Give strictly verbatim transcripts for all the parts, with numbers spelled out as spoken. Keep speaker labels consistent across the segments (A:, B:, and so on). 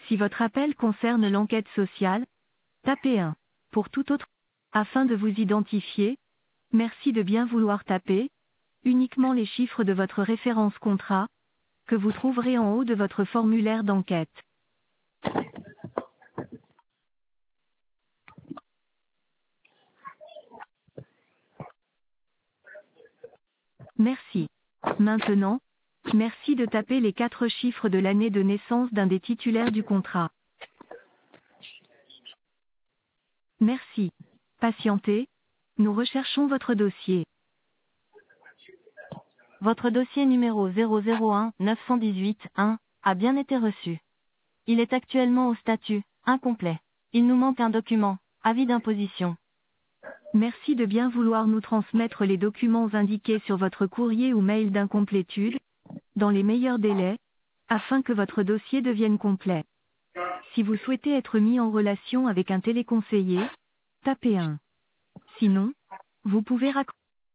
A: Si votre appel concerne l'enquête sociale, tapez un. Pour tout autre, afin de vous identifier, merci de bien vouloir taper uniquement les chiffres de votre référence contrat, que vous trouverez en haut de votre formulaire d'enquête. Merci. Maintenant, merci de taper les quatre chiffres de l'année de naissance d'un des titulaires du contrat. Merci. Patientez. Nous recherchons votre dossier. Votre dossier numéro zéro zéro un neuf un huit un a bien été reçu. Il est actuellement au statut incomplet. Il nous manque un document, avis d'imposition. Merci de bien vouloir nous transmettre les documents indiqués sur votre courrier ou mail d'incomplétude, dans les meilleurs délais, afin que votre dossier devienne complet. Si vous souhaitez être mis en relation avec un téléconseiller, tapez un. Sinon, vous pouvez raccrocher.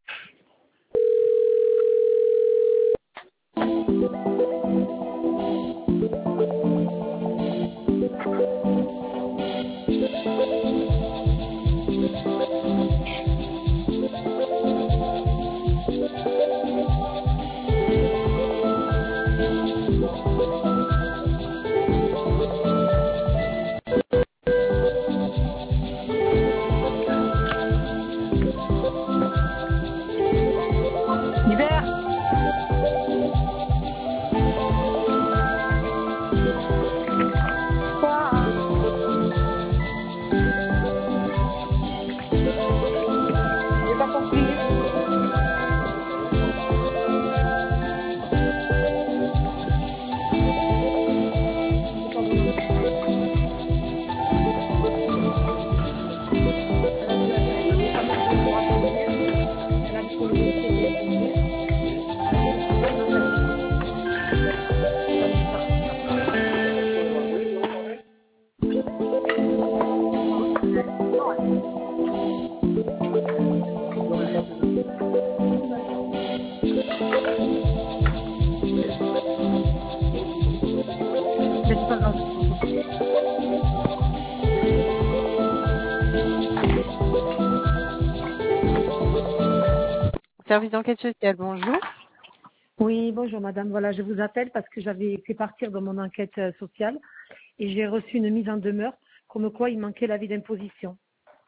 B: Service d'enquête sociale, bonjour.
C: Oui, bonjour madame. Voilà, je vous appelle parce que j'avais fait partir dans mon enquête euh, sociale et j'ai reçu une mise en demeure comme quoi il manquait l'avis d'imposition.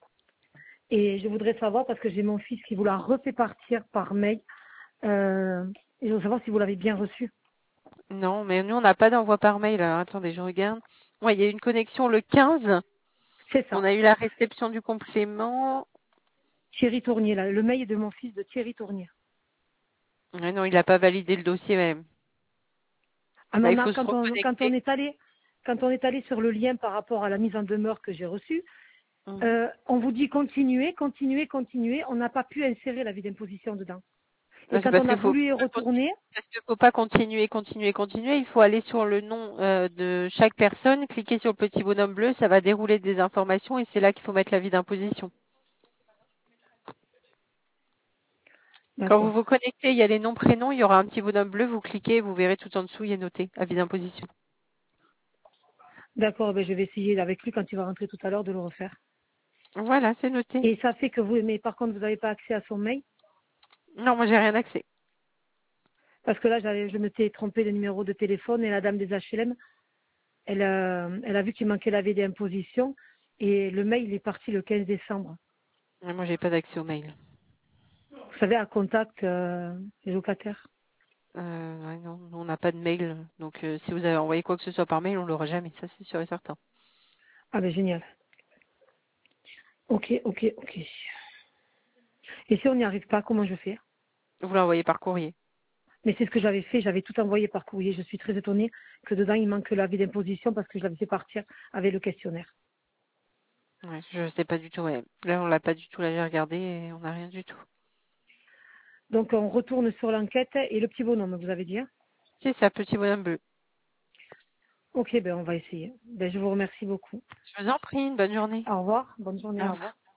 C: Et je voudrais savoir, parce que j'ai mon fils qui vous l'a refait partir par mail, euh, et je veux savoir si vous l'avez bien reçu.
B: Non, mais nous, on n'a pas d'envoi par mail. Alors, attendez, je regarde. Ouais, il y a eu une connexion le quinze.
C: C'est ça.
B: On a eu la réception du complément.
C: Thierry Tournier, là, le mail est de mon fils de Thierry Tournier.
B: Ouais, non, il n'a pas validé le dossier même.
C: Ah
B: Là,
C: non,
B: il
C: non,
B: faut se
C: quand on, quand on
B: reconnecter.
C: est allé, quand on est allé sur le lien par rapport à la mise en demeure que j'ai reçue,
B: Mhm.
C: euh, on vous dit continuer, continuer, continuer. On n'a pas pu insérer l'avis d'imposition dedans. Et
B: Non, c'est
C: quand
B: parce
C: on a
B: qu'il faut,
C: voulu y retourner,
B: parce qu'il faut pas continuer, continuer, continuer. Il faut aller sur le nom euh, de chaque personne, cliquer sur le petit bonhomme bleu, ça va dérouler des informations et c'est là qu'il faut mettre l'avis d'imposition. Quand vous
C: d'accord.
B: vous connectez, il y a les noms, prénoms, il y aura un petit bonhomme bleu, vous cliquez, vous verrez tout en dessous, il y a noté avis d'imposition.
C: D'accord, ben je vais essayer avec lui quand il va rentrer tout à l'heure de le refaire.
B: Voilà, c'est noté.
C: Et ça fait que vous, mais par contre, vous n'avez pas accès à son mail,
B: Non, moi, j'ai rien accès.
C: parce que là, j'avais, je m'étais trompé de numéro de téléphone et la dame des H L M, elle, euh, elle a vu qu'il manquait l'avis d'imposition et le mail il est parti le quinze décembre.
B: Ouais, moi, j'ai pas d'accès au mail.
C: Vous savez, à contact euh, les locataires.
B: Euh, ouais, non, on n'a pas de mail. Donc, euh, si vous avez envoyé quoi que ce soit par mail, on l'aura jamais. Ça, c'est sûr et certain.
C: Ah ben génial. Ok, ok, ok. Et si on n'y arrive pas, comment je fais?
B: Vous l'envoyez par courrier.
C: Mais c'est ce que j'avais fait, j'avais tout envoyé par courrier. Je suis très étonnée que dedans il manque l'avis d'imposition parce que je l'avais fait partir avec le questionnaire.
B: Ouais, je sais pas du tout. Ouais. Là, on l'a pas du tout. Là, j'ai regardé et on n'a rien du tout.
C: Donc on retourne sur l'enquête et le petit bonhomme, vous avez dit, hein?
B: C'est ça, petit bonhomme bleu.
C: Ok, ben on va essayer. Ben, je vous remercie beaucoup.
B: Je vous en prie, une bonne journée.
C: Au revoir, bonne journée,
B: Au
C: au
B: revoir.
C: revoir.